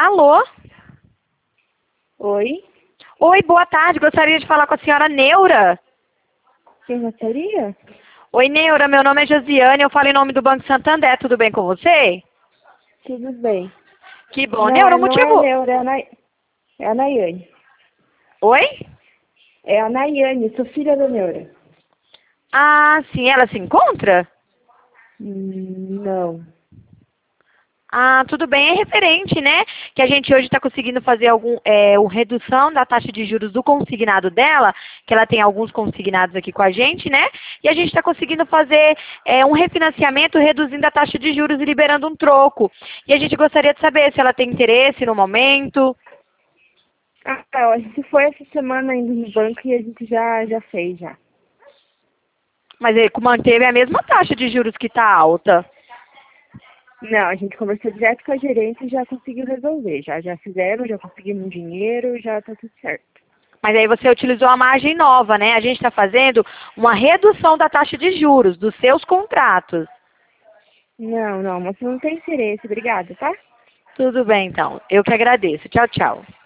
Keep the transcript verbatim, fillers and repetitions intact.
Alô? Oi? Oi, boa tarde. Gostaria de falar com a senhora Neura. Quem gostaria? Oi, Neura. Meu nome é Josiane. Eu falo em nome do Banco Santander. Tudo bem com você? Tudo bem. Que bom. Não, Neura, o é- não é a motivo... Neura, é a, Nay... é a Nayane. Oi? É a Nayane, sou filha da Neura. Ah, sim. Ela se encontra? Hum, não. Ah, tudo bem, é referente, né? Que a gente hoje está conseguindo fazer algum, é, uma redução da taxa de juros do consignado dela, que ela tem alguns consignados aqui com a gente, né? E a gente está conseguindo fazer é, um refinanciamento reduzindo a taxa de juros e liberando um troco. E a gente gostaria de saber se ela tem interesse no momento. Ah, tá, a gente foi essa semana indo no banco e a gente já, já fez, já. Mas ele manteve a mesma taxa de juros que está alta. Não, a gente conversou direto com a gerente e já conseguiu resolver. Já, já fizeram, já conseguimos dinheiro, já tá tudo certo. Mas aí você utilizou a margem nova, né? A gente está fazendo uma redução da taxa de juros dos seus contratos. Não, não, mas não tem interesse. Obrigada, tá? Tudo bem, então. Eu que agradeço. Tchau, tchau.